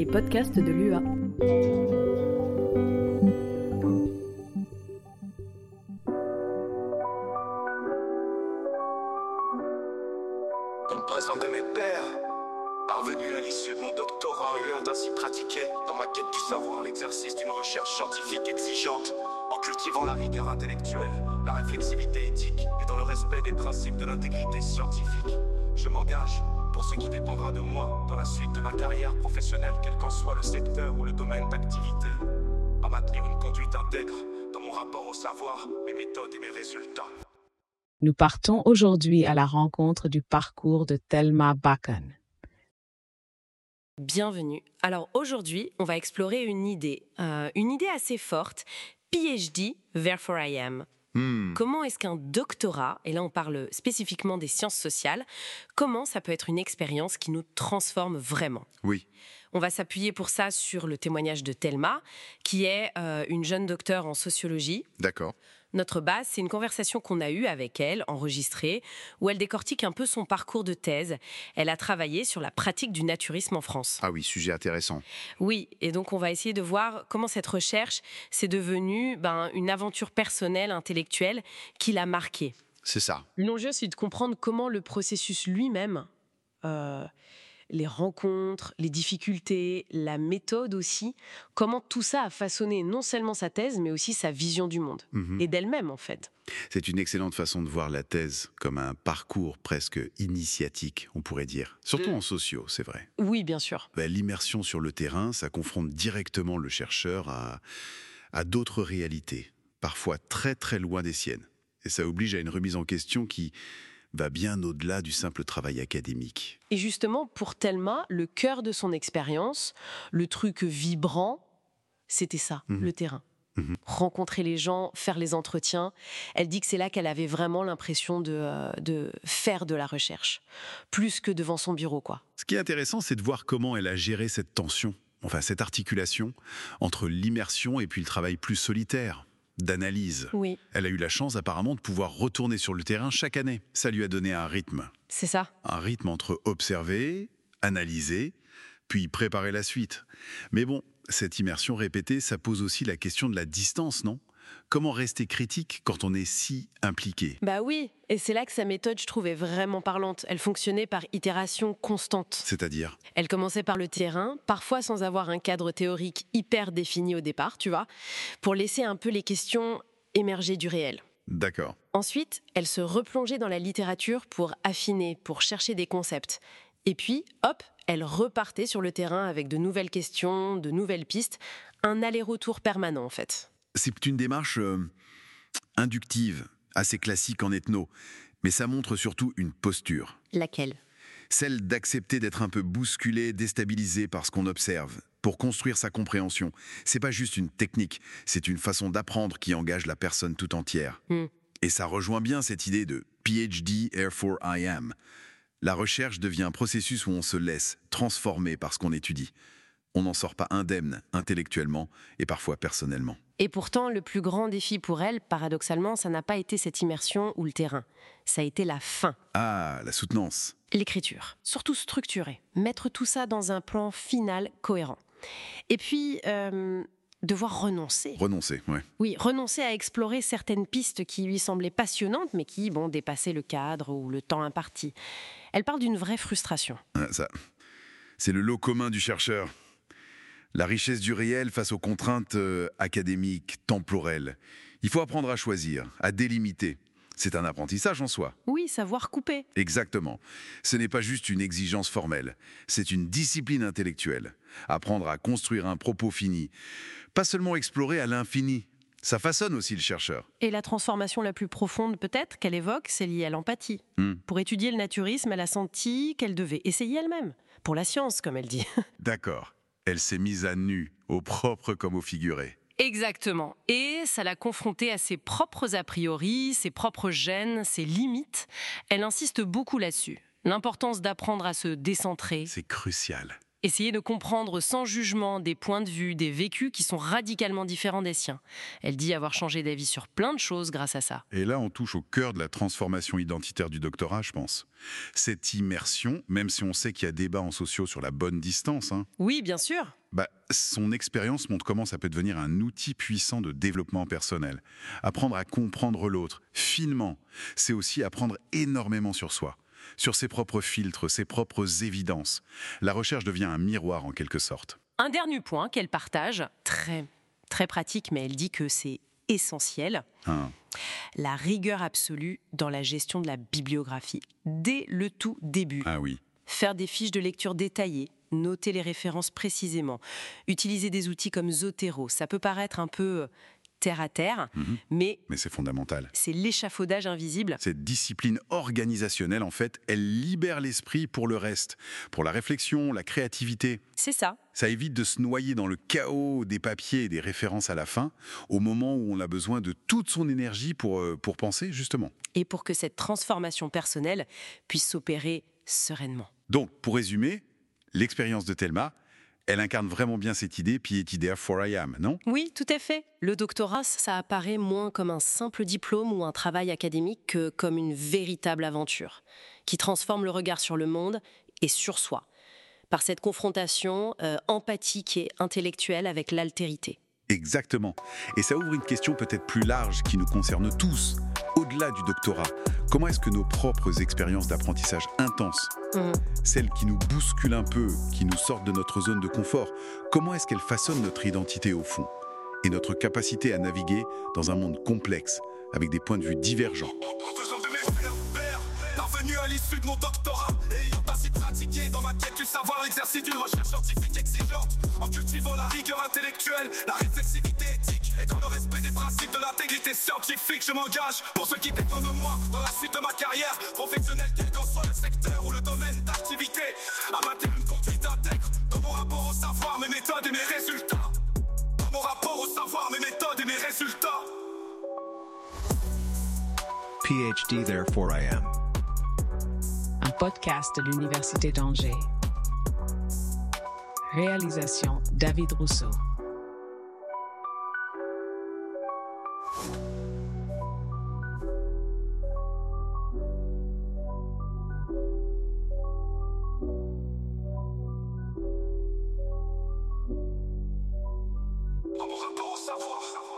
podcasts de l'UA. Comme présent de mes pères, parvenu à l'issue de mon doctorat, ayant ainsi pratiqué dans ma quête du savoir l'exercice d'une recherche scientifique exigeante, en cultivant la rigueur intellectuelle, la réflexivité éthique et dans le respect des principes de l'intégrité scientifique. Je m'engage, pour ce qui dépendra de moi, dans la suite de ma carrière professionnelle, quel qu'en soit le secteur ou le domaine d'activité, à maintenir une conduite intègre dans mon rapport au savoir, mes méthodes et mes résultats. Nous partons aujourd'hui à la rencontre du parcours de Thelma Bakken. Bienvenue. Alors aujourd'hui, on va explorer une idée assez forte, PhD, therefore I am. Comment est-ce qu'un doctorat, et là on parle spécifiquement des sciences sociales, comment ça peut être une expérience qui nous transforme vraiment ? Oui. On va s'appuyer pour ça sur le témoignage de Thelma, qui est une jeune docteure en sociologie. D'accord. Notre base, c'est une conversation qu'on a eue avec elle, enregistrée, où elle décortique un peu son parcours de thèse. Elle a travaillé sur la pratique du naturisme en France. Ah oui, sujet intéressant. Oui, et donc on va essayer de voir comment cette recherche s'est devenue une aventure personnelle, intellectuelle, qui l'a marquée. C'est ça. L'enjeu, c'est de comprendre comment le processus lui-même, les rencontres, les difficultés, la méthode aussi, comment tout ça a façonné non seulement sa thèse, mais aussi sa vision du monde, et d'elle-même en fait. C'est une excellente façon de voir la thèse comme un parcours presque initiatique, on pourrait dire. Surtout en sociaux, c'est vrai. Oui, bien sûr. L'immersion sur le terrain, ça confronte directement le chercheur à d'autres réalités, parfois très très loin des siennes. Et ça oblige à une remise en question qui va bien au-delà du simple travail académique. Et justement, pour Thelma, le cœur de son expérience, le truc vibrant, c'était ça, le terrain. Rencontrer les gens, faire les entretiens. Elle dit que c'est là qu'elle avait vraiment l'impression de faire de la recherche, plus que devant son bureau, quoi. Ce qui est intéressant, c'est de voir comment elle a géré cette tension, cette articulation entre l'immersion et puis le travail plus solitaire, d'analyse. Oui. Elle a eu la chance apparemment de pouvoir retourner sur le terrain chaque année. Ça lui a donné un rythme. C'est ça. Un rythme entre observer, analyser, puis préparer la suite. Mais bon, cette immersion répétée, ça pose aussi la question de la distance, non ? Comment rester critique quand on est si impliqué ? Bah oui, et c'est là que sa méthode, je trouvais vraiment parlante. Elle fonctionnait par itération constante. C'est-à-dire ? Elle commençait par le terrain, parfois sans avoir un cadre théorique hyper défini au départ, tu vois, pour laisser un peu les questions émerger du réel. D'accord. Ensuite, elle se replongeait dans la littérature pour affiner, pour chercher des concepts. Et puis, hop, elle repartait sur le terrain avec de nouvelles questions, de nouvelles pistes, un aller-retour permanent en fait. C'est une démarche inductive, assez classique en ethno, mais ça montre surtout une posture. Laquelle ? Celle d'accepter d'être un peu bousculé, déstabilisé par ce qu'on observe, pour construire sa compréhension. C'est pas juste une technique, c'est une façon d'apprendre qui engage la personne tout entière. Et ça rejoint bien cette idée de PhD, therefore I am. La recherche devient un processus où on se laisse transformer par ce qu'on étudie. On n'en sort pas indemne, intellectuellement et parfois personnellement. Et pourtant, le plus grand défi pour elle, paradoxalement, ça n'a pas été cette immersion ou le terrain. Ça a été la fin. Ah, la soutenance. L'écriture. Surtout structurée. Mettre tout ça dans un plan final cohérent. Et puis, devoir renoncer. Renoncer, ouais. Oui, renoncer à explorer certaines pistes qui lui semblaient passionnantes, mais qui, dépassaient le cadre ou le temps imparti. Elle parle d'une vraie frustration. Ça, c'est le lot commun du chercheur. La richesse du réel face aux contraintes académiques, temporelles. Il faut apprendre à choisir, à délimiter. C'est un apprentissage en soi. Oui, savoir couper. Exactement. Ce n'est pas juste une exigence formelle. C'est une discipline intellectuelle. Apprendre à construire un propos fini. Pas seulement explorer à l'infini. Ça façonne aussi le chercheur. Et la transformation la plus profonde, peut-être, qu'elle évoque, c'est liée à l'empathie. Pour étudier le naturisme, elle a senti qu'elle devait essayer elle-même. Pour la science, comme elle dit. D'accord. Elle s'est mise à nu, au propre comme au figuré. Exactement. Et ça l'a confrontée à ses propres a priori, ses propres gènes, ses limites. Elle insiste beaucoup là-dessus. L'importance d'apprendre à se décentrer. C'est crucial. Essayer de comprendre sans jugement des points de vue, des vécus qui sont radicalement différents des siens. Elle dit avoir changé d'avis sur plein de choses grâce à ça. Et là, on touche au cœur de la transformation identitaire du doctorat, je pense. Cette immersion, même si on sait qu'il y a débat en sociaux sur la bonne distance, Oui, bien sûr. son expérience montre comment ça peut devenir un outil puissant de développement personnel. Apprendre à comprendre l'autre, finement, c'est aussi apprendre énormément sur soi, sur ses propres filtres, ses propres évidences. La recherche devient un miroir en quelque sorte. Un dernier point qu'elle partage, très pratique, mais elle dit que c'est essentiel. La rigueur absolue dans la gestion de la bibliographie, dès le tout début. Ah oui. Faire des fiches de lecture détaillées, noter les références précisément, utiliser des outils comme Zotero. Ça peut paraître un peu terre à terre, mais c'est fondamental. C'est l'échafaudage invisible. Cette discipline organisationnelle, en fait, elle libère l'esprit pour le reste, pour la réflexion, la créativité. C'est ça. Ça évite de se noyer dans le chaos des papiers et des références à la fin, au moment où on a besoin de toute son énergie pour penser, justement. Et pour que cette transformation personnelle puisse s'opérer sereinement. Donc, pour résumer, l'expérience de Thelma, elle incarne vraiment bien cette idée, Pietidea for I am, non? Oui, tout à fait. Le doctorat, ça apparaît moins comme un simple diplôme ou un travail académique que comme une véritable aventure, qui transforme le regard sur le monde et sur soi, par cette confrontation empathique et intellectuelle avec l'altérité. Exactement. Et ça ouvre une question peut-être plus large qui nous concerne tous, au-delà du doctorat. Comment est-ce que nos propres expériences d'apprentissage intenses, celles qui nous bousculent un peu, qui nous sortent de notre zone de confort, comment est-ce qu'elles façonnent notre identité au fond et notre capacité à naviguer dans un monde complexe, avec des points de vue divergents? Parvenu à l'issue de mon doctorat, ayant ainsi pratiqué dans ma quête du savoir, l'exercice d'une recherche scientifique exigeante, en cultivant la rigueur intellectuelle, la réflexivité éthique, et dans le respect des principes de l'intégrité scientifique, je m'engage pour ce qui dépend de moi, dans la suite de ma carrière professionnelle, quel qu'en soit le secteur ou le domaine d'activité, à maintenir une conduite intègre, dans mon rapport au savoir, mes méthodes et mes résultats, dans mon rapport au savoir, mes méthodes et mes résultats. PhD Therefore I Am. Un podcast de l'Université d'Angers. Réalisation David Rousseau. Dans mon rapport au savoir.